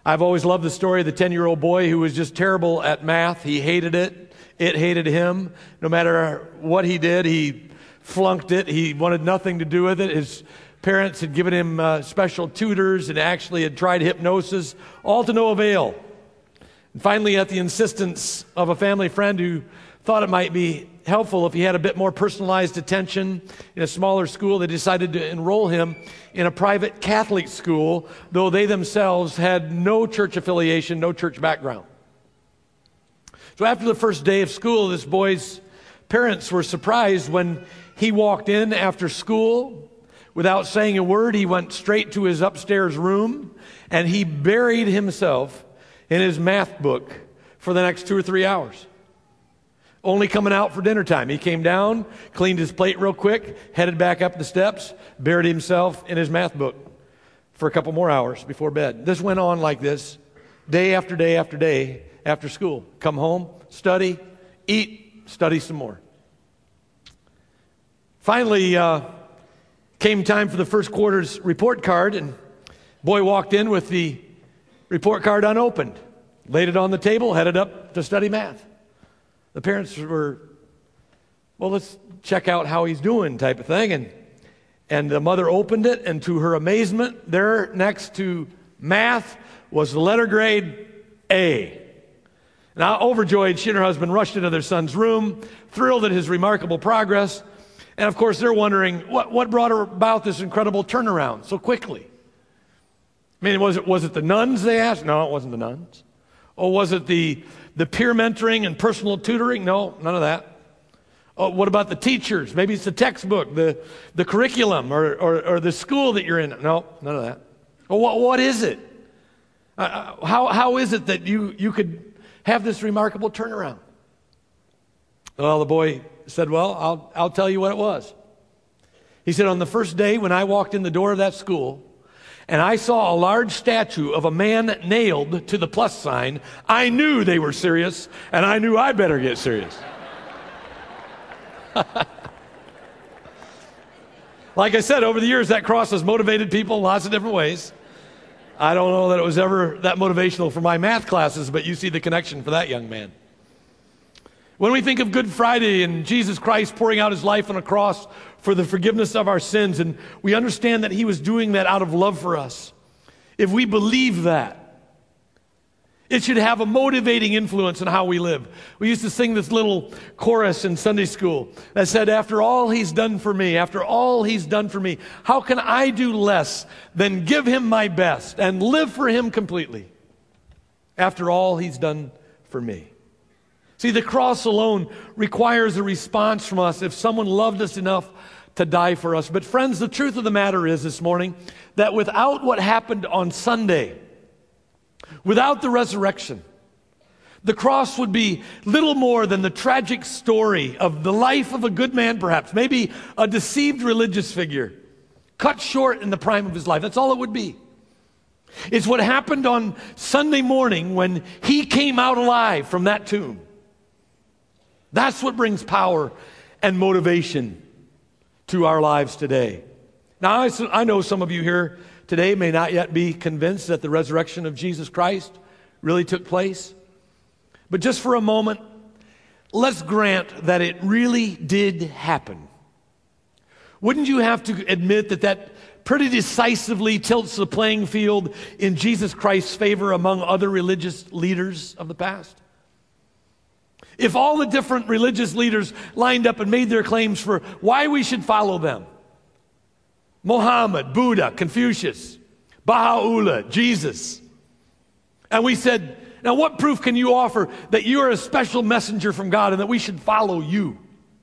I've always loved the story of the 10-year-old boy who was just terrible at math. He hated it. It hated him. No matter what he did, he flunked it. He wanted nothing to do with it. His parents had given him special tutors and actually had tried hypnosis, all to no avail. And finally, at the insistence of a family friend who thought it might be helpful if he had a bit more personalized attention in a smaller school, they decided to enroll him in a private Catholic school, though they themselves had no church affiliation, no church background. So after the first day of school, this boy's parents were surprised when he walked in after school. Without saying a word, he went straight to his upstairs room and he buried himself in his math book for the next 2 or 3 hours. Only coming out for dinner time. He came down, cleaned his plate real quick, headed back up the steps, buried himself in his math book for a couple more hours before bed. This went on like this, day after day after day after school. Come home, study, eat, study some more. Finally, came time for the first quarter's report card, and boy walked in with the report card unopened, laid it on the table, headed up to study math. The parents were, well, let's check out how he's doing type of thing. And the mother opened it, and to her amazement, there next to math was the letter grade A. Now, overjoyed, she and her husband rushed into their son's room, thrilled at his remarkable progress. And, of course, they're wondering, what brought about this incredible turnaround so quickly? I mean, was it the nuns, they asked? No, it wasn't the nuns. Or was it the peer mentoring and personal tutoring? No, none of that. Oh, what about the teachers? Maybe it's the textbook, the curriculum, or the school that you're in. No, none of that. Well, what is it? How is it that you could have this remarkable turnaround? Well, the boy said, well, I'll tell you what it was. He said, on the first day when I walked in the door of that school, and I saw a large statue of a man nailed to the plus sign, I knew they were serious, and I knew I better get serious. Like I said, over the years, that cross has motivated people in lots of different ways. I don't know that it was ever that motivational for my math classes, but you see the connection for that young man. When we think of Good Friday and Jesus Christ pouring out his life on a cross for the forgiveness of our sins, and we understand that he was doing that out of love for us, if we believe that, it should have a motivating influence on how we live. We used to sing this little chorus in Sunday school that said, after all he's done for me, after all he's done for me, how can I do less than give him my best and live for him completely after all he's done for me? See, the cross alone requires a response from us if someone loved us enough to die for us. But friends, the truth of the matter is this morning that without what happened on Sunday, without the resurrection, the cross would be little more than the tragic story of the life of a good man, perhaps, maybe a deceived religious figure, cut short in the prime of his life. That's all it would be. It's what happened on Sunday morning when he came out alive from that tomb. That's what brings power and motivation to our lives today. Now, I know some of you here today may not yet be convinced that the resurrection of Jesus Christ really took place. But just for a moment, let's grant that it really did happen. Wouldn't you have to admit that pretty decisively tilts the playing field in Jesus Christ's favor among other religious leaders of the past? If all the different religious leaders lined up and made their claims for why we should follow them, Muhammad, Buddha, Confucius, Baha'u'llah, Jesus, and we said, now what proof can you offer that you are a special messenger from God and that we should follow you?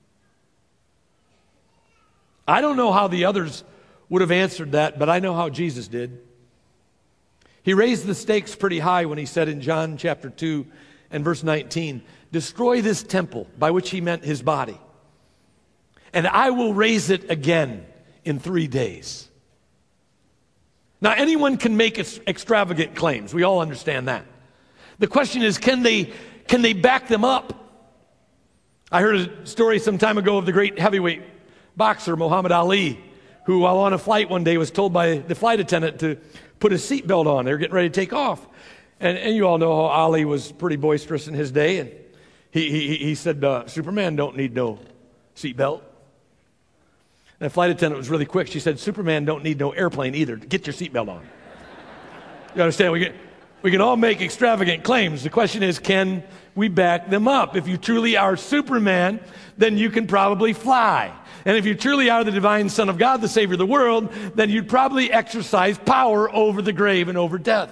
I don't know how the others would have answered that, but I know how Jesus did. He raised the stakes pretty high when he said in John chapter 2 and verse 19, destroy this temple, by which he meant his body, and I will raise it again in 3 days. Now, anyone can make extravagant claims. We all understand that. The question is, can they back them up? I heard a story some time ago of the great heavyweight boxer, Muhammad Ali, who, while on a flight one day, was told by the flight attendant to put his seatbelt on. They were getting ready to take off. And you all know how Ali was pretty boisterous in his day. And he said, Superman don't need no seatbelt. And the flight attendant was really quick. She said, Superman don't need no airplane either. Get your seatbelt on. You understand? We can all make extravagant claims. The question is, can we back them up? If you truly are Superman, then you can probably fly. And if you truly are the divine Son of God, the Savior of the world, then you'd probably exercise power over the grave and over death.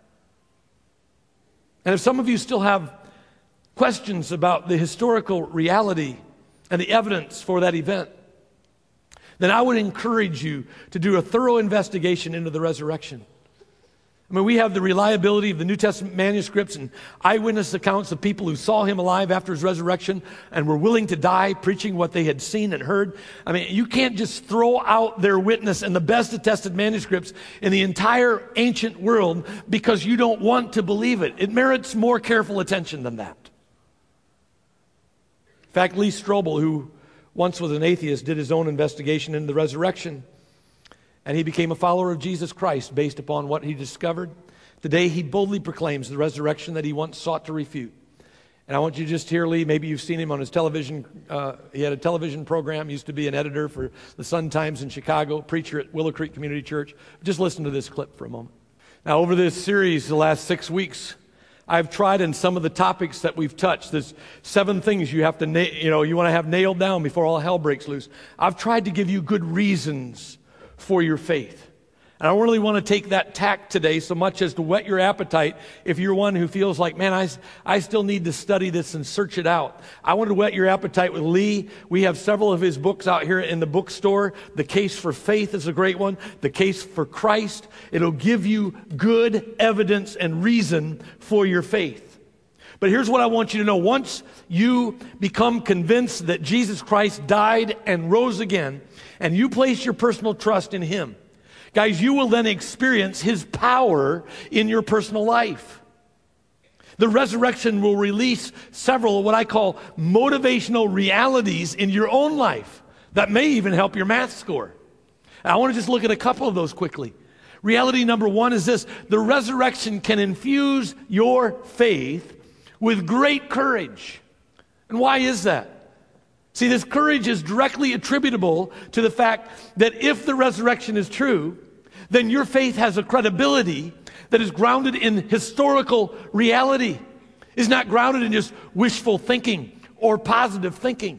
And if some of you still have questions about the historical reality and the evidence for that event, then I would encourage you to do a thorough investigation into the resurrection. I mean, we have the reliability of the New Testament manuscripts and eyewitness accounts of people who saw him alive after his resurrection and were willing to die preaching what they had seen and heard. I mean, you can't just throw out their witness and the best attested manuscripts in the entire ancient world because you don't want to believe it. It merits more careful attention than that. In fact, Lee Strobel, who once was an atheist, did his own investigation into the resurrection. And he became a follower of Jesus Christ based upon what he discovered. Today, he boldly proclaims the resurrection that he once sought to refute. And I want you to just hear Lee. Maybe you've seen him on his television. He had a television program, used to be an editor for the Sun-Times in Chicago, preacher at Willow Creek Community Church. Just listen to this clip for a moment. Now, over this series, the last 6 weeks, I've tried in some of the topics that we've touched. There's 7 things you have to, you want to have nailed down before all hell breaks loose. I've tried to give you good reasons for your faith. And I don't really want to take that tack today so much as to whet your appetite if you're one who feels like, man, I still need to study this and search it out. I want to whet your appetite with Lee. We have several of his books out here in the bookstore. The Case for Faith is a great one. The Case for Christ. It'll give you good evidence and reason for your faith. But here's what I want you to know. Once you become convinced that Jesus Christ died and rose again, and you place your personal trust in him, guys, you will then experience his power in your personal life. The resurrection will release several of what I call motivational realities in your own life that may even help your math score. And I want to just look at a couple of those quickly. Reality number 1 is this: the resurrection can infuse your faith with great courage. And why is that? See, this courage is directly attributable to the fact that if the resurrection is true, then your faith has a credibility that is grounded in historical reality. It's not grounded in just wishful thinking or positive thinking.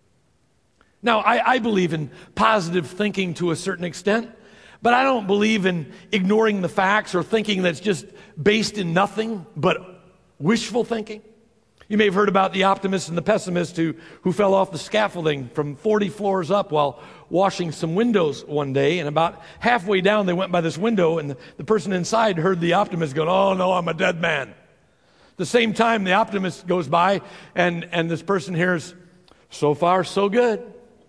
Now, I believe in positive thinking to a certain extent, but I don't believe in ignoring the facts or thinking that's just based in nothing but wishful thinking. You may have heard about the optimist and the pessimist who fell off the scaffolding from 40 floors up while washing some windows one day. And about halfway down, they went by this window, and the person inside heard the optimist going, "Oh, no, I'm a dead man." At the same time, the optimist goes by, and this person hears, "So far, so good."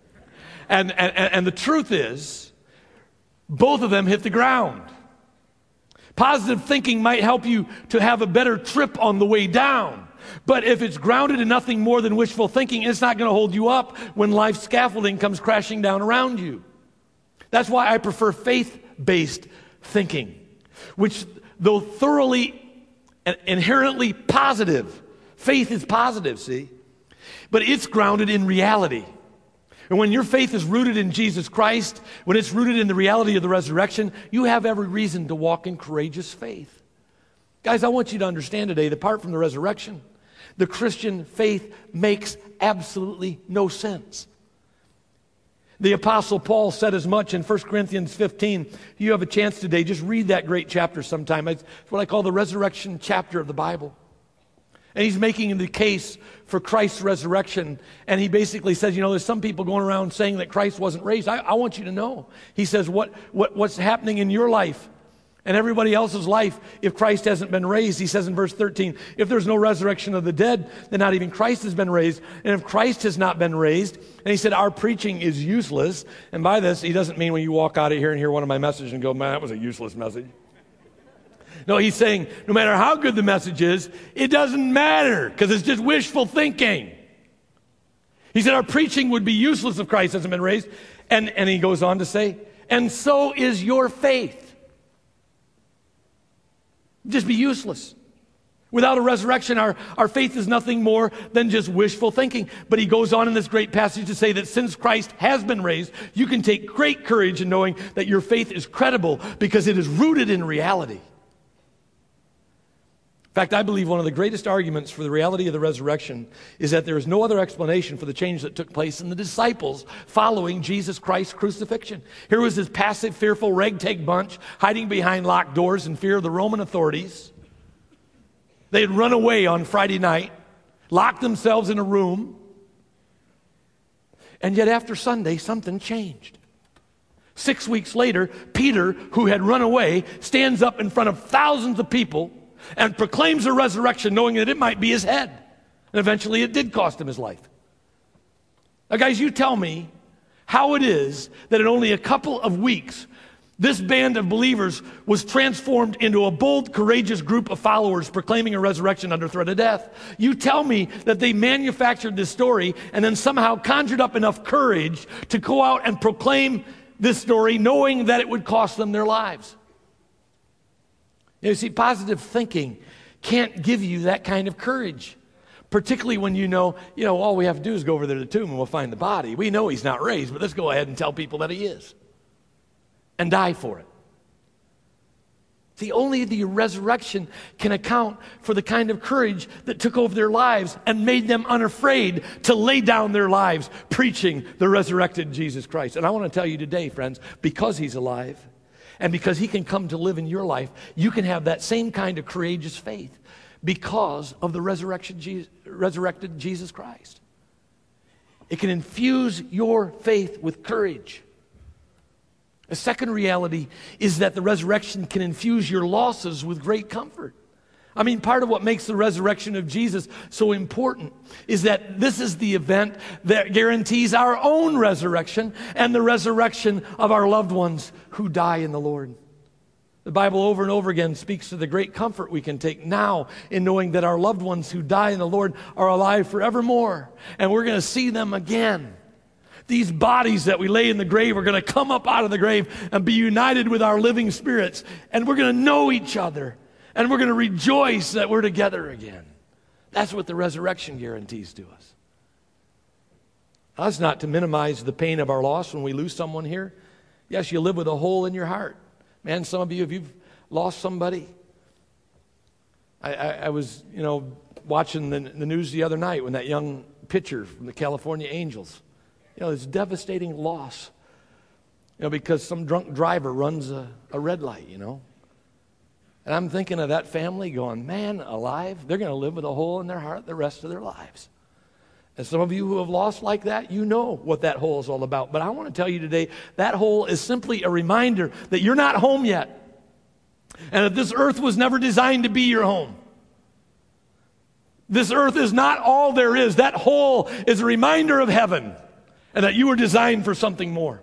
And the truth is, both of them hit the ground. Positive thinking might help you to have a better trip on the way down. But if it's grounded in nothing more than wishful thinking, it's not going to hold you up when life's scaffolding comes crashing down around you. That's why I prefer faith-based thinking, which, though thoroughly and inherently positive, faith is positive, see? But it's grounded in reality. And when your faith is rooted in Jesus Christ, when it's rooted in the reality of the resurrection, you have every reason to walk in courageous faith. Guys, I want you to understand today that apart from the resurrection, the Christian faith makes absolutely no sense. The Apostle Paul said as much in 1 Corinthians 15. If you have a chance today, just read that great chapter sometime. It's what I call the resurrection chapter of the Bible. And he's making the case for Christ's resurrection. And he basically says, there's some people going around saying that Christ wasn't raised. I want you to know. He says, what's happening in your life and everybody else's life if Christ hasn't been raised? He says in verse 13, if there's no resurrection of the dead, then not even Christ has been raised. And if Christ has not been raised, and he said, our preaching is useless. And by this, he doesn't mean when you walk out of here and hear one of my messages and go, man, that was a useless message. No, he's saying no matter how good the message is, it doesn't matter because it's just wishful thinking. He said our preaching would be useless if Christ hasn't been raised. And he goes on to say, And so is your faith. Just be useless. Without a resurrection, our faith is nothing more than just wishful thinking. But he goes on in this great passage to say that since Christ has been raised, you can take great courage in knowing that your faith is credible because it is rooted in reality. In fact, I believe one of the greatest arguments for the reality of the resurrection is that there is no other explanation for the change that took place in the disciples following Jesus Christ's crucifixion. Here was this passive, fearful, ragtag bunch hiding behind locked doors in fear of the Roman authorities. They had run away on Friday night, locked themselves in a room, and yet after Sunday, something changed. 6 weeks later, Peter, who had run away, stands up in front of thousands of people and proclaims a resurrection, knowing that it might be his head. And eventually it did cost him his life. Now, guys, you tell me how it is that in only a couple of weeks, this band of believers was transformed into a bold, courageous group of followers proclaiming a resurrection under threat of death. You tell me that they manufactured this story and then somehow conjured up enough courage to go out and proclaim this story knowing that it would cost them their lives. You see, positive thinking can't give you that kind of courage, particularly when you know, all we have to do is go over there to the tomb and we'll find the body. We know he's not raised, but let's go ahead and tell people that he is and die for it. See, only the resurrection can account for the kind of courage that took over their lives and made them unafraid to lay down their lives preaching the resurrected Jesus Christ. And I want to tell you today, friends, because he's alive, and because he can come to live in your life, you can have that same kind of courageous faith because of the resurrected Jesus Christ. It can infuse your faith with courage. A second reality is that the resurrection can infuse your losses with great comfort. I mean, part of what makes the resurrection of Jesus so important is that this is the event that guarantees our own resurrection and the resurrection of our loved ones who die in the Lord. The Bible over and over again speaks to the great comfort we can take now in knowing that our loved ones who die in the Lord are alive forevermore, and we're going to see them again. These bodies that we lay in the grave are going to come up out of the grave and be united with our living spirits, and we're going to know each other. And we're going to rejoice that we're together again. That's what the resurrection guarantees to us. That's not to minimize the pain of our loss when we lose someone here. Yes, you live with a hole in your heart. Man, some of you, if you've lost somebody. I was, watching the news the other night when that young pitcher from the California Angels, this devastating loss, because some drunk driver runs a red light, And I'm thinking of that family going, man, alive, they're going to live with a hole in their heart the rest of their lives. And some of you who have lost like that, you know what that hole is all about. But I want to tell you today, that hole is simply a reminder that you're not home yet. And that this earth was never designed to be your home. This earth is not all there is. That hole is a reminder of heaven. And that you were designed for something more.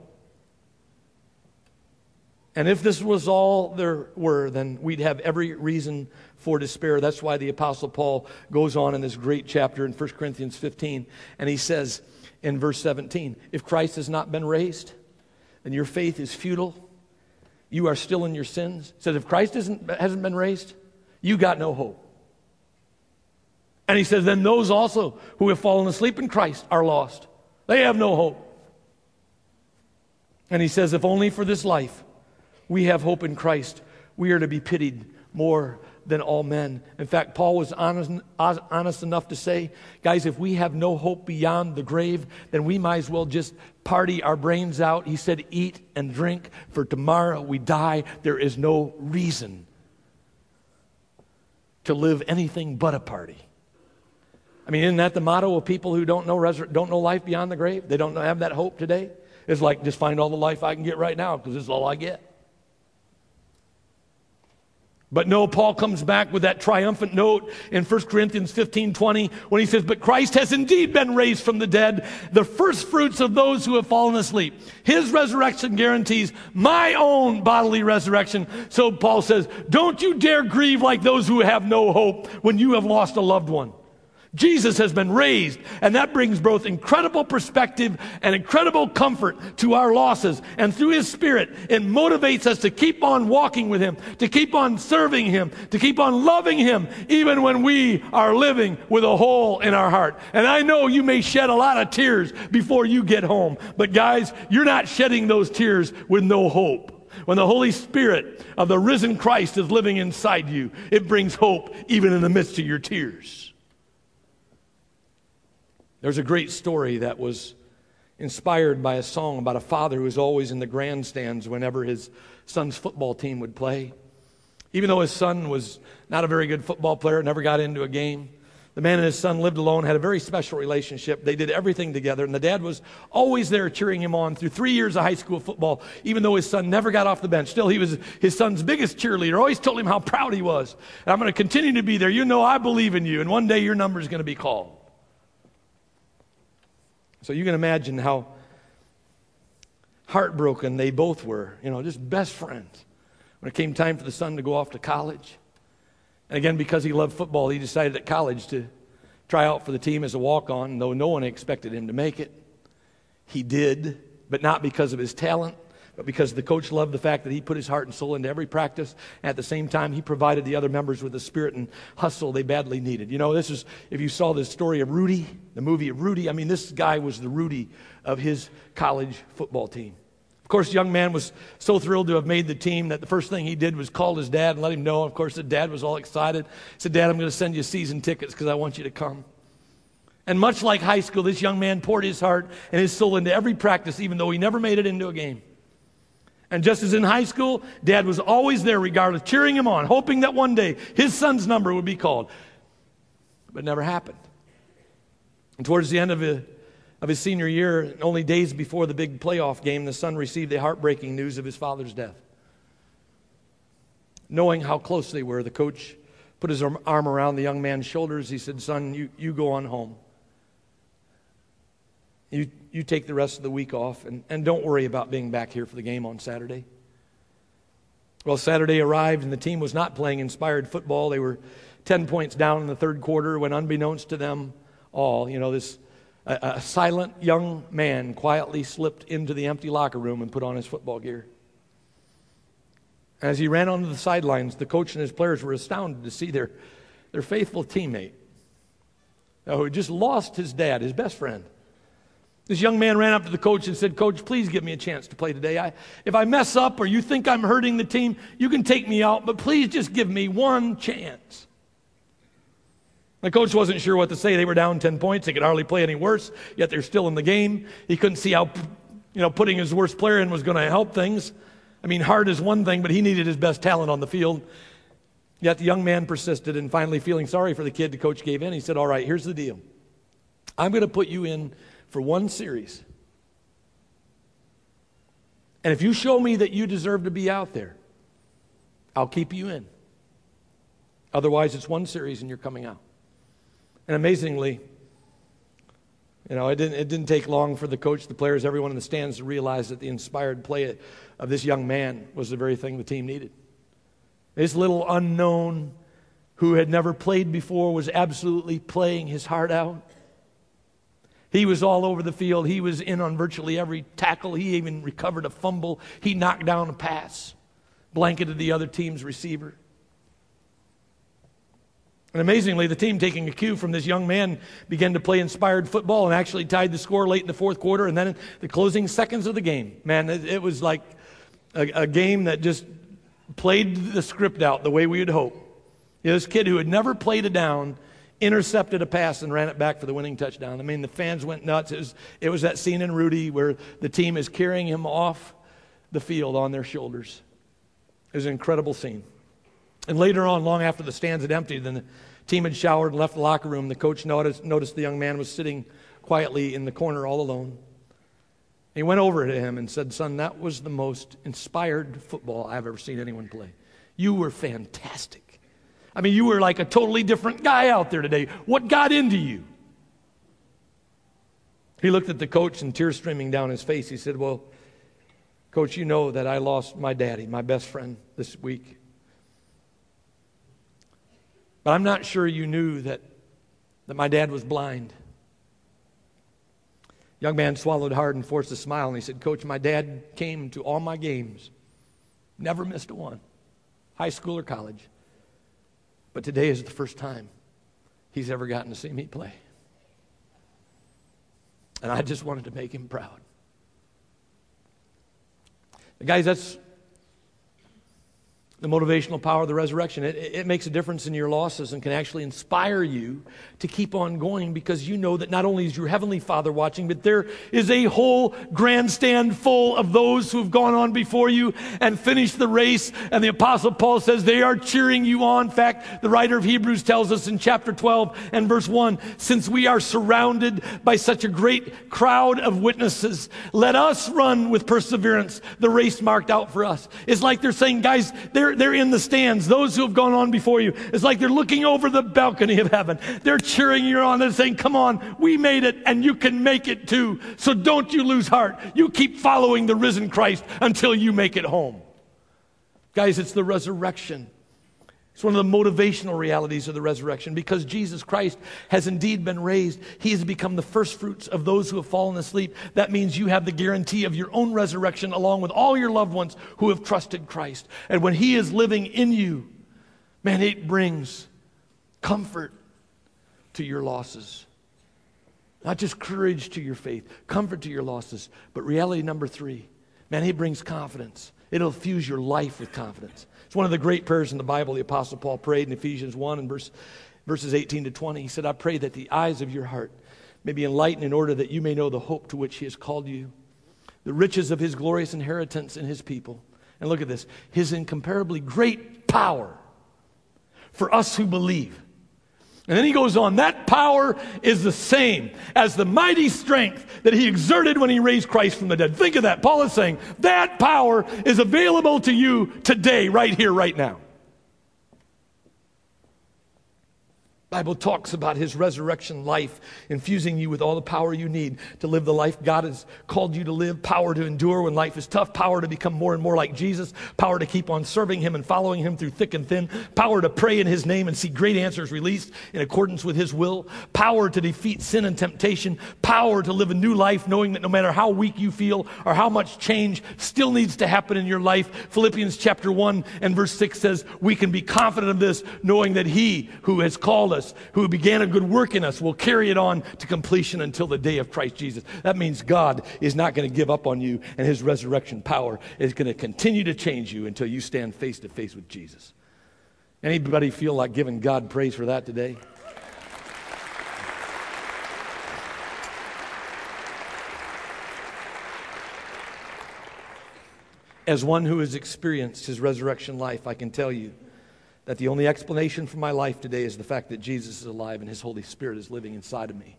And if this was all there were, then we'd have every reason for despair. That's why the Apostle Paul goes on in this great chapter in 1 Corinthians 15, and he says in verse 17, if Christ has not been raised, then your faith is futile. You are still in your sins. He says, if Christ hasn't been raised, you got no hope. And he says, then those also who have fallen asleep in Christ are lost. They have no hope. And he says, if only for this life we have hope in Christ, we are to be pitied more than all men. In fact, Paul was honest enough to say, guys, if we have no hope beyond the grave, then we might as well just party our brains out. He said, eat and drink, for tomorrow we die. There is no reason to live anything but a party. I mean, isn't that the motto of people who don't know life beyond the grave? They don't have that hope today. It's like, just find all the life I can get right now, because this is all I get. But no, Paul comes back with that triumphant note in 1 Corinthians 15:20 when he says, but Christ has indeed been raised from the dead, the first fruits of those who have fallen asleep. His resurrection guarantees my own bodily resurrection. So Paul says, don't you dare grieve like those who have no hope when you have lost a loved one. Jesus has been raised, and that brings both incredible perspective and incredible comfort to our losses. And through His Spirit, it motivates us to keep on walking with Him, to keep on serving Him, to keep on loving Him, even when we are living with a hole in our heart. And I know you may shed a lot of tears before you get home, but guys, you're not shedding those tears with no hope. When the Holy Spirit of the risen Christ is living inside you, it brings hope even in the midst of your tears. There's a great story that was inspired by a song about a father who was always in the grandstands whenever his son's football team would play. Even though his son was not a very good football player, never got into a game, the man and his son lived alone, had a very special relationship. They did everything together, and the dad was always there cheering him on through 3 years of high school football, even though his son never got off the bench. Still, he was his son's biggest cheerleader, always told him how proud he was. And I'm going to continue to be there. You know I believe in you, and one day your number is going to be called. So you can imagine how heartbroken they both were, just best friends. When it came time for the son to go off to college, and again, because he loved football, he decided at college to try out for the team as a walk-on, though no one expected him to make it. He did, but not because of his talent, but because the coach loved the fact that he put his heart and soul into every practice. At the same time, he provided the other members with the spirit and hustle they badly needed. This is, if you saw this story of Rudy, the movie of Rudy, this guy was the Rudy of his college football team. Of course, the young man was so thrilled to have made the team that the first thing he did was call his dad and let him know. Of course, the dad was all excited. He said, "Dad, I'm going to send you season tickets because I want you to come." And much like high school, this young man poured his heart and his soul into every practice, even though he never made it into a game. And just as in high school, Dad was always there regardless, cheering him on, hoping that one day his son's number would be called. But it never happened. And towards the end of his senior year, only days before the big playoff game, the son received the heartbreaking news of his father's death. Knowing how close they were, the coach put his arm around the young man's shoulders. He said, "Son, you go on home. You take the rest of the week off, and don't worry about being back here for the game on Saturday." Well, Saturday arrived, and the team was not playing inspired football. They were 10 points down in the third quarter when, unbeknownst to them all, a silent young man quietly slipped into the empty locker room and put on his football gear. As he ran onto the sidelines, the coach and his players were astounded to see their faithful teammate, who had just lost his dad, his best friend. This young man ran up to the coach and said, "Coach, please give me a chance to play today. If I mess up or you think I'm hurting the team, you can take me out, but please just give me one chance." The coach wasn't sure what to say. They were down 10 points. They could hardly play any worse, yet they're still in the game. He couldn't see how putting his worst player in was going to help things. Hard is one thing, but he needed his best talent on the field. Yet the young man persisted, and finally, feeling sorry for the kid, the coach gave in. He said, "All right, here's the deal. I'm going to put you in for one series. And if you show me that you deserve to be out there, I'll keep you in. Otherwise, it's one series and you're coming out." And amazingly, it didn't take long for the coach, the players, everyone in the stands to realize that the inspired play of this young man was the very thing the team needed. This little unknown who had never played before was absolutely playing his heart out. He was all over the field. He was in on virtually every tackle. He even recovered a fumble. He knocked down a pass, blanketed the other team's receiver. And amazingly, the team, taking a cue from this young man, began to play inspired football and actually tied the score late in the fourth quarter. And then in the closing seconds of the game, man, it was like a game that just played the script out the way we would hope. This kid who had never played a down intercepted a pass and ran it back for the winning touchdown. The fans went nuts. It was that scene in Rudy where the team is carrying him off the field on their shoulders. It was an incredible scene. And later on, long after the stands had emptied and the team had showered and left the locker room, the coach noticed the young man was sitting quietly in the corner all alone. He went over to him and said, "Son, that was the most inspired football I've ever seen anyone play. You were fantastic. You were like a totally different guy out there today. What got into you?" He looked at the coach, and tears streaming down his face, he said, "Well, Coach, you know that I lost my daddy, my best friend, this week. But I'm not sure you knew that that my dad was blind. Young man swallowed hard and forced a smile, and he said, Coach, my dad came to all my games. Never missed a one, high school or college. But today is the first time he's ever gotten to see me play. And I just wanted to make him proud. Guys, that's the motivational power of the resurrection. It makes a difference in your losses and can actually inspire you to keep on going, because you know that not only is your Heavenly Father watching, but there is a whole grandstand full of those who have gone on before you and finished the race. And the Apostle Paul says they are cheering you on. In fact, the writer of Hebrews tells us in chapter 12 and verse 1, since we are surrounded by such a great crowd of witnesses, let us run with perseverance the race marked out for us. It's like they're saying, guys, they're in the stands. Those who have gone on before you. It's like they're looking over the balcony of heaven. They're cheering you on. They're saying, come on, we made it and you can make it too. So don't you lose heart. You keep following the risen Christ until you make it home. Guys, it's the resurrection. It's one of the motivational realities of the resurrection. Because Jesus Christ has indeed been raised, he has become the first fruits of those who have fallen asleep. That means you have the guarantee of your own resurrection along with all your loved ones who have trusted Christ. And when he is living in you, man, it brings comfort to your losses. Not just courage to your faith, comfort to your losses. But reality number 3, man, he brings confidence. It'll infuse your life with confidence. It's one of the great prayers in the Bible the Apostle Paul prayed in Ephesians 1 and verses 18 to 20. He said, I pray that the eyes of your heart may be enlightened in order that you may know the hope to which he has called you, the riches of his glorious inheritance in his people. And look at this, his incomparably great power for us who believe. And then he goes on, that power is the same as the mighty strength that he exerted when he raised Christ from the dead. Think of that. Paul is saying that power is available to you today, right here, right now. The Bible talks about his resurrection life, infusing you with all the power you need to live the life God has called you to live, power to endure when life is tough, power to become more and more like Jesus, power to keep on serving him and following him through thick and thin, power to pray in his name and see great answers released in accordance with his will, power to defeat sin and temptation, power to live a new life knowing that no matter how weak you feel or how much change still needs to happen in your life. Philippians chapter 1 and verse 6 says, we can be confident of this, knowing that he who has called us, who began a good work in us, will carry it on to completion until the day of Christ Jesus. That means God is not going to give up on you, and his resurrection power is going to continue to change you until you stand face to face with Jesus. Anybody feel like giving God praise for that today? As one who has experienced his resurrection life, I can tell you that the only explanation for my life today is the fact that Jesus is alive and his Holy Spirit is living inside of me.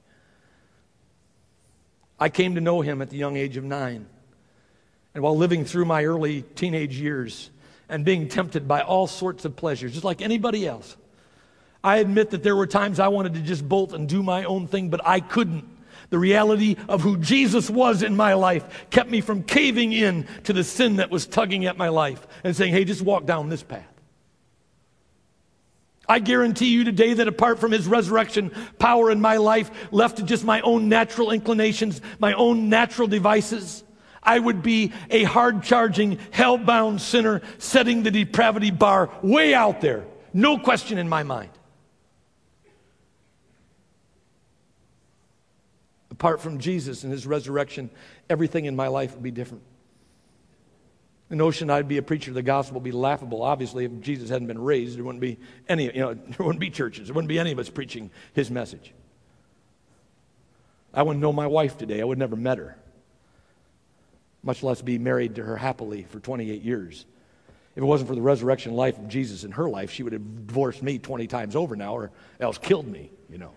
I came to know him at the young age of 9. And while living through my early teenage years and being tempted by all sorts of pleasures, just like anybody else, I admit that there were times I wanted to just bolt and do my own thing, but I couldn't. The reality of who Jesus was in my life kept me from caving in to the sin that was tugging at my life and saying, hey, just walk down this path. I guarantee you today that apart from his resurrection power in my life, left to just my own natural inclinations, my own natural devices, I would be a hard-charging, hell-bound sinner setting the depravity bar way out there. No question in my mind. Apart from Jesus and his resurrection, everything in my life would be different. The notion I'd be a preacher of the gospel would be laughable. Obviously, if Jesus hadn't been raised, there wouldn't be there wouldn't be churches. There wouldn't be any of us preaching his message. I wouldn't know my wife today. I would never met her, much less be married to her happily for 28 years. If it wasn't for the resurrection life of Jesus in her life, she would have divorced me 20 times over now, or else killed me,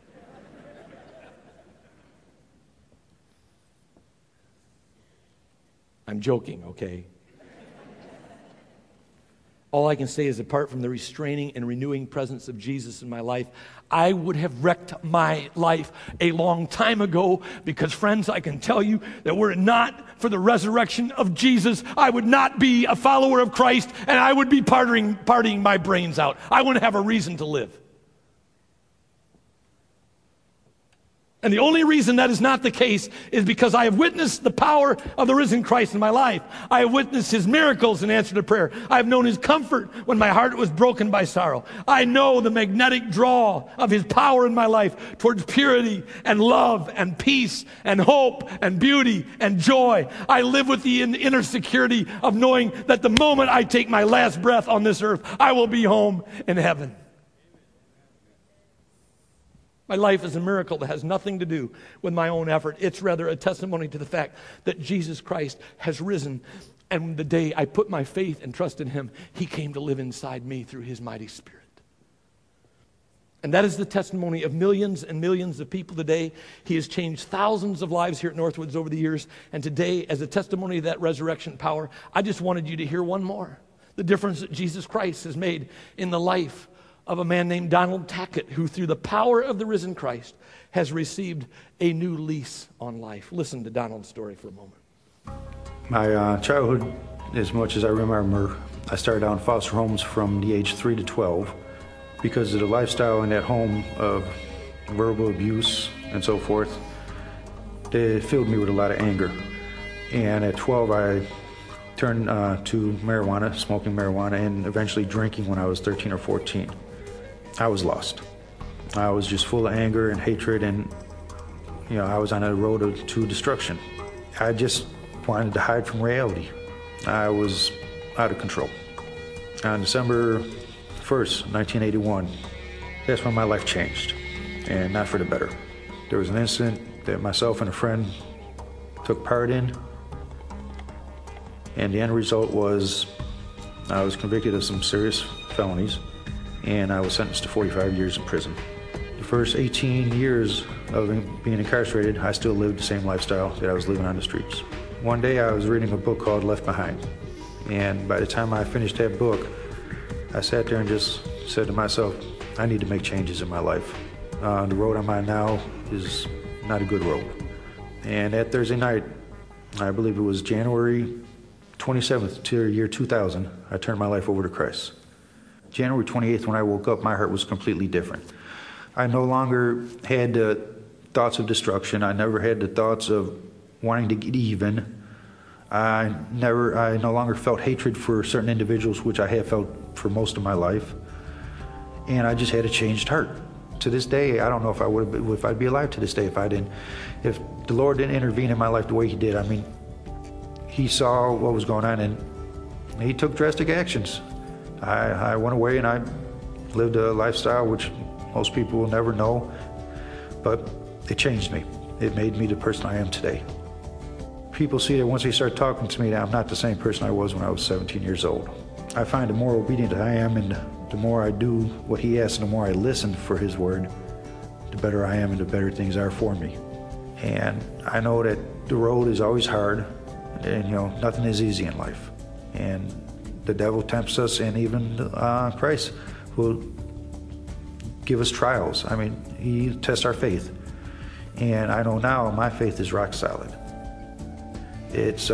I'm joking, okay? All I can say is apart from the restraining and renewing presence of Jesus in my life, I would have wrecked my life a long time ago, because, friends, I can tell you that were it not for the resurrection of Jesus, I would not be a follower of Christ, and I would be partying my brains out. I wouldn't have a reason to live. And the only reason that is not the case is because I have witnessed the power of the risen Christ in my life. I have witnessed his miracles in answer to prayer. I have known his comfort when my heart was broken by sorrow. I know the magnetic draw of his power in my life towards purity and love and peace and hope and beauty and joy. I live with the inner security of knowing that the moment I take my last breath on this earth, I will be home in heaven. My life is a miracle that has nothing to do with my own effort. It's rather a testimony to the fact that Jesus Christ has risen. And the day I put my faith and trust in him, he came to live inside me through his mighty Spirit. And that is the testimony of millions and millions of people today. He has changed thousands of lives here at Northwoods over the years. And today, as a testimony of that resurrection power, I just wanted you to hear one more. The difference that Jesus Christ has made in the life of a man named Donald Tackett, who through the power of the risen Christ has received a new lease on life. Listen to Donald's story for a moment. My childhood, as much as I remember, I started out in foster homes from the age 3 to 12 because of the lifestyle in that home of verbal abuse and so forth. They filled me with a lot of anger. And at 12, I turned to marijuana, smoking marijuana, and eventually drinking when I was 13 or 14. I was lost. I was just full of anger and hatred, and I was on a road to destruction. I just wanted to hide from reality. I was out of control. On December 1st, 1981, that's when my life changed, and not for the better. There was an incident that myself and a friend took part in, and the end result was I was convicted of some serious felonies, and I was sentenced to 45 years in prison. The first 18 years of being incarcerated, I still lived the same lifestyle that I was living on the streets. One day I was reading a book called Left Behind, and by the time I finished that book, I sat there and just said to myself, I need to make changes in my life. The road I'm on now is not a good road. And that Thursday night, I believe it was January 27th to year 2000, I turned my life over to Christ. January 28th, when I woke up, my heart was completely different. I no longer had the thoughts of destruction. I never had the thoughts of wanting to get even. I no longer felt hatred for certain individuals, which I have felt for most of my life. And I just had a changed heart. To this day, I don't know if I'd be alive to this day if the Lord didn't intervene in my life the way he did. I mean, he saw what was going on and he took drastic actions. I went away and I lived a lifestyle which most people will never know, but it changed me. It made me the person I am today. People see that once they start talking to me that I'm not the same person I was when I was 17 years old. I find the more obedient I am and the more I do what he asks and the more I listen for his word, the better I am and the better things are for me. And I know that the road is always hard and nothing is easy in life. And the devil tempts us, and even Christ will give us trials. I mean, he tests our faith. And I know now my faith is rock solid. It's,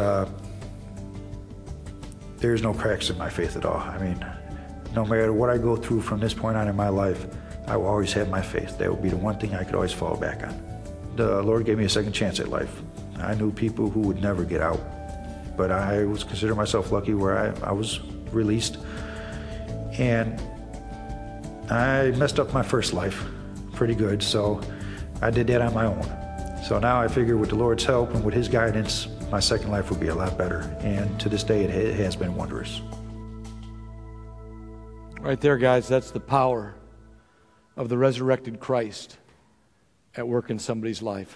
there's no cracks in my faith at all. I mean, no matter what I go through from this point on in my life, I will always have my faith. That will be the one thing I could always fall back on. The Lord gave me a second chance at life. I knew people who would never get out. But I was considering myself lucky where I was released. And I messed up my first life pretty good, so I did that on my own. So now I figure with the Lord's help and with his guidance, my second life will be a lot better. And to this day, it has been wondrous. Right there, guys, that's the power of the resurrected Christ at work in somebody's life.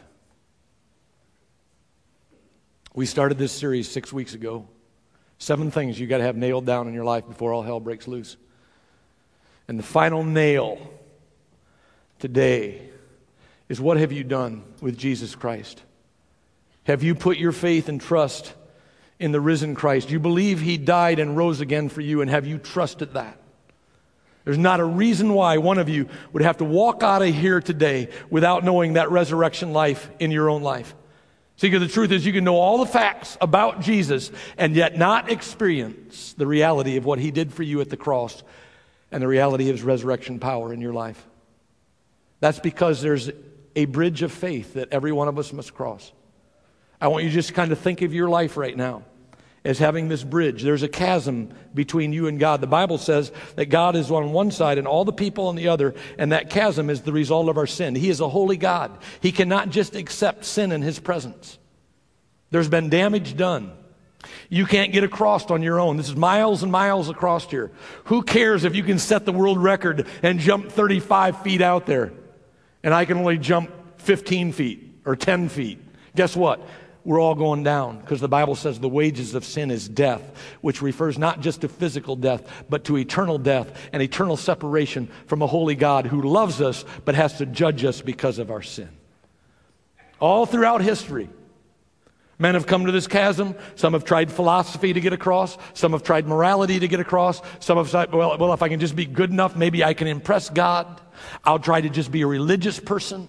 We started this series 6 weeks ago. 7 things you got to have nailed down in your life before all hell breaks loose. And the final nail today is, what have you done with Jesus Christ? Have you put your faith and trust in the risen Christ? You believe he died and rose again for you, and have you trusted that? There's not a reason why one of you would have to walk out of here today without knowing that resurrection life in your own life. See, because the truth is you can know all the facts about Jesus and yet not experience the reality of what he did for you at the cross and the reality of his resurrection power in your life. That's because there's a bridge of faith that every one of us must cross. I want you to just kind of think of your life right now as having this bridge. There's a chasm between you and God. The Bible says that God is on one side and all the people on the other, and that chasm is the result of our sin. He is a holy God. He cannot just accept sin in His presence. There's been damage done. You can't get across on your own. This is miles and miles across here. Who cares if you can set the world record and jump 35 feet out there, and I can only jump 15 feet or 10 feet? Guess what? We're all going down, because the Bible says the wages of sin is death, which refers not just to physical death, but to eternal death and eternal separation from a holy God who loves us but has to judge us because of our sin. All throughout history, men have come to this chasm. Some have tried philosophy to get across. Some have tried morality to get across. Some have said, well, if I can just be good enough, maybe I can impress God. I'll try to just be a religious person.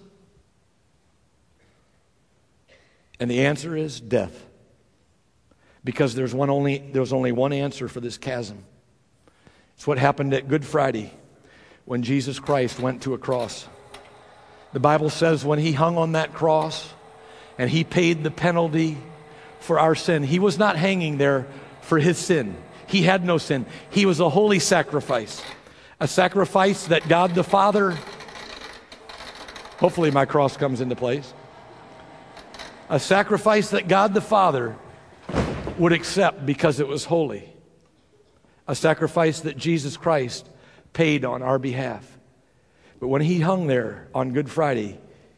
And the answer is death. Because there's only one answer for this chasm. It's what happened at Good Friday when Jesus Christ went to a cross. The Bible says when He hung on that cross and He paid the penalty for our sin, He was not hanging there for His sin. He had no sin. He was a holy sacrifice. A sacrifice that God the Father, hopefully my cross comes into place. A sacrifice that God the Father would accept because it was holy. A sacrifice that Jesus Christ paid on our behalf. But when He hung there on Good Friday,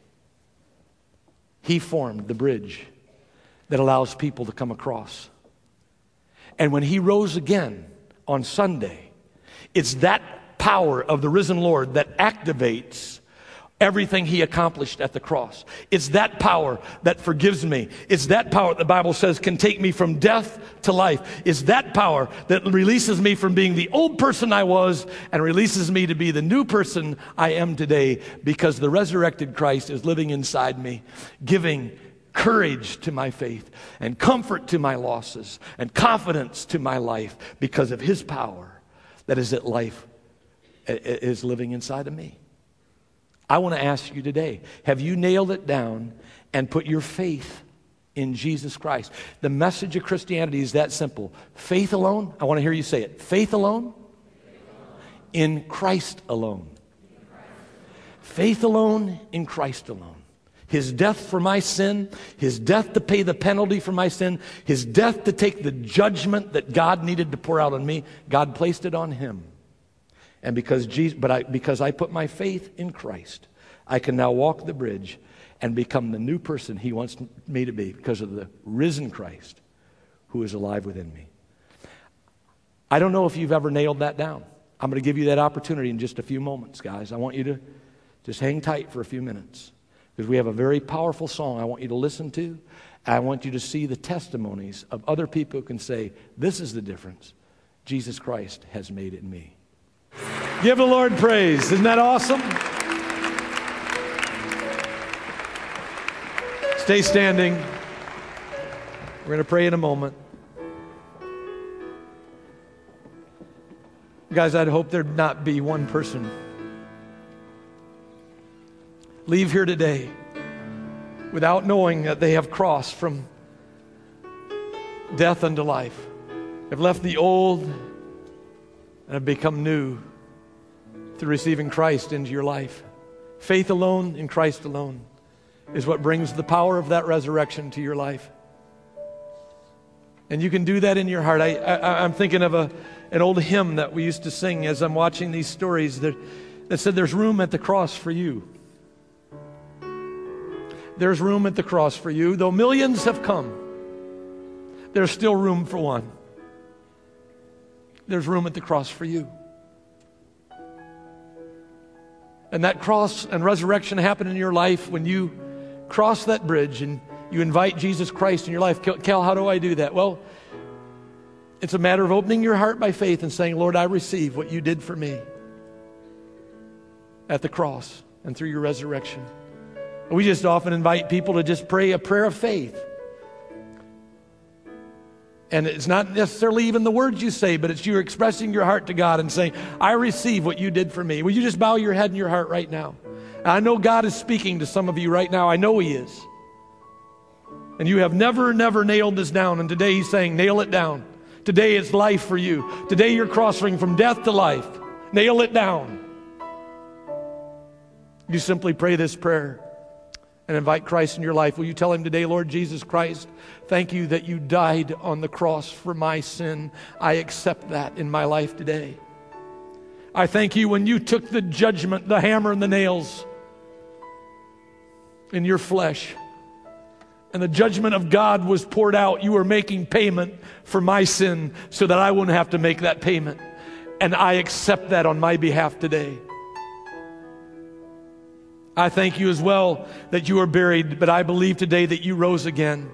He formed the bridge that allows people to come across. And when He rose again on Sunday, it's that power of the risen Lord that activates everything He accomplished at the cross. It's that power that forgives me. It's that power the Bible says can take me from death to life. It's that power that releases me from being the old person I was and releases me to be the new person I am today, because the resurrected Christ is living inside me, giving courage to my faith and comfort to my losses and confidence to my life because of His power that is at life is living inside of me. I want to ask you today, have you nailed it down and put your faith in Jesus Christ? The message of Christianity is that simple. Faith alone, I want to hear you say it. Faith alone, in Christ alone. Faith alone, in Christ alone. His death for my sin, His death to pay the penalty for my sin, His death to take the judgment that God needed to pour out on me, God placed it on Him. And because I put my faith in Christ, I can now walk the bridge and become the new person He wants me to be because of the risen Christ who is alive within me. I don't know if you've ever nailed that down. I'm going to give you that opportunity in just a few moments, guys. I want you to just hang tight for a few minutes because we have a very powerful song I want you to listen to. I want you to see the testimonies of other people who can say, this is the difference Jesus Christ has made in me. Give the Lord praise. Isn't that awesome? Stay standing. We're going to pray in a moment. Guys, I'd hope there'd not be one person leave here today without knowing that they have crossed from death unto life. Have left the old and have become new through receiving Christ into your life. Faith alone in Christ alone is what brings the power of that resurrection to your life. And you can do that in your heart. I'm thinking of an old hymn that we used to sing as I'm watching these stories that said there's room at the cross for you. There's room at the cross for you. Though millions have come, there's still room for one. There's room at the cross for you. And that cross and resurrection happen in your life when you cross that bridge and you invite Jesus Christ in your life. Cal, how do I do that? Well, it's a matter of opening your heart by faith and saying, Lord, I receive what you did for me at the cross and through your resurrection. We just often invite people to just pray a prayer of faith. And it's not necessarily even the words you say, but it's you expressing your heart to God and saying, I receive what you did for me. Will you just bow your head and your heart right now? I know God is speaking to some of you right now. I know He is. And you have never nailed this down. And today He's saying, nail it down. Today it's life for you. Today you're crossing from death to life. Nail it down. You simply pray this prayer and invite Christ in your life. Will you tell Him today, Lord Jesus Christ, thank you that you died on the cross for my sin. I accept that in my life today. I thank you when you took the judgment, the hammer and the nails in your flesh, and the judgment of God was poured out. You were making payment for my sin so that I wouldn't have to make that payment. And I accept that on my behalf today. I thank you as well that you were buried, but I believe today that you rose again.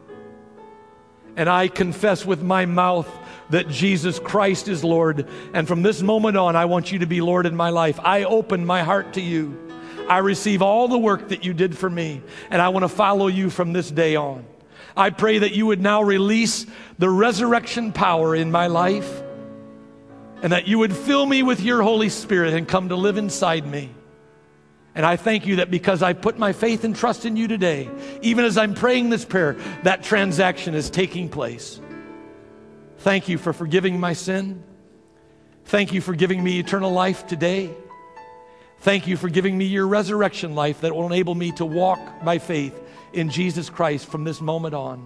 And I confess with my mouth that Jesus Christ is Lord. And from this moment on, I want you to be Lord in my life. I open my heart to you. I receive all the work that you did for me, and I want to follow you from this day on. I pray that you would now release the resurrection power in my life, and that you would fill me with your Holy Spirit and come to live inside me. And I thank you that because I put my faith and trust in you today, even as I'm praying this prayer, that transaction is taking place. Thank you for forgiving my sin. Thank you for giving me eternal life today. Thank you for giving me your resurrection life that will enable me to walk by faith in Jesus Christ from this moment on.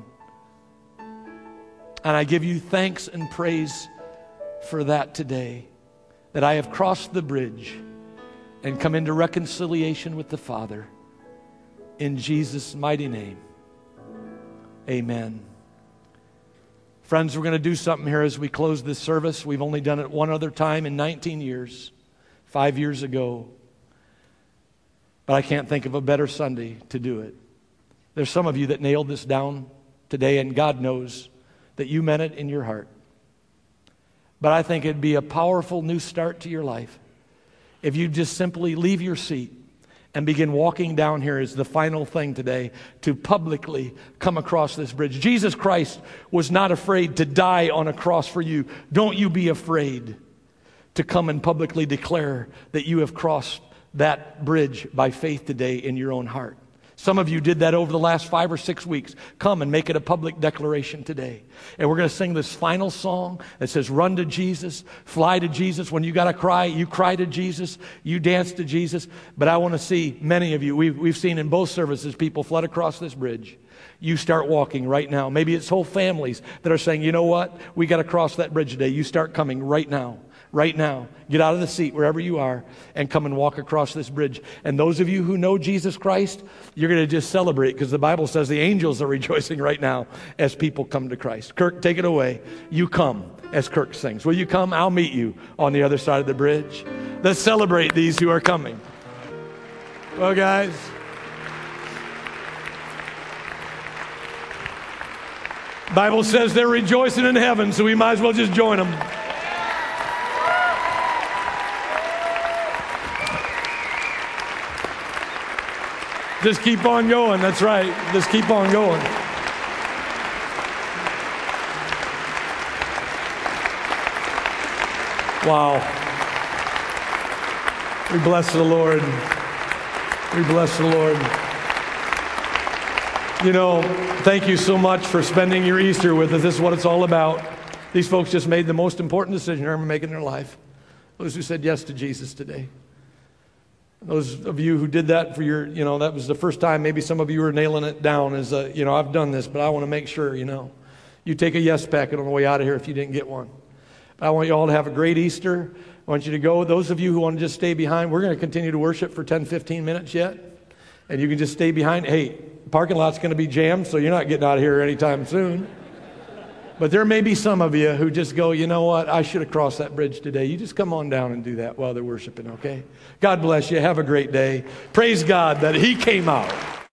And I give you thanks and praise for that today, that I have crossed the bridge and come into reconciliation with the Father. In Jesus' mighty name, amen. Friends, we're going to do something here as we close this service. We've only done it one other time in 19 years, 5 years ago. But I can't think of a better Sunday to do it. There's some of you that nailed this down today, and God knows that you meant it in your heart. But I think it'd be a powerful new start to your life if you just simply leave your seat and begin walking down here as the final thing today to publicly come across this bridge. Jesus Christ was not afraid to die on a cross for you. Don't you be afraid to come and publicly declare that you have crossed that bridge by faith today in your own heart. Some of you did that over the last 5 or 6 weeks. Come and make it a public declaration today. And we're going to sing this final song that says, run to Jesus, fly to Jesus. When you got to cry, you cry to Jesus, you dance to Jesus. But I want to see many of you, we've seen in both services, people flood across this bridge. You start walking right now. Maybe it's whole families that are saying, you know what? We got to cross that bridge today. You start coming right now. Right now, get out of the seat wherever you are and come and walk across this bridge. And those of you who know Jesus Christ, you're going to just celebrate because the Bible says the angels are rejoicing right now as people come to Christ. Kirk, take it away. You come as Kirk sings. Will you come? I'll meet you on the other side of the bridge. Let's celebrate these who are coming. Well, guys, Bible says they're rejoicing in heaven, so we might as well just join them. Just keep on going. That's right. Just keep on going. Wow. We bless the Lord. We bless the Lord. You know, thank you so much for spending your Easter with us. This is what it's all about. These folks just made the most important decision they're ever making in their life. Those who said yes to Jesus today. Those of you who did that for your, that was the first time maybe some of you were nailing it down as, I've done this, but I want to make sure, you take a yes packet on the way out of here if you didn't get one. But I want you all to have a great Easter. I want you to go. Those of you who want to just stay behind, we're going to continue to worship for 10, 15 minutes yet. And you can just stay behind. Hey, parking lot's going to be jammed, so you're not getting out of here anytime soon. But there may be some of you who just go, you know what, I should have crossed that bridge today. You just come on down and do that while they're worshiping, okay? God bless you. Have a great day. Praise God that He came out.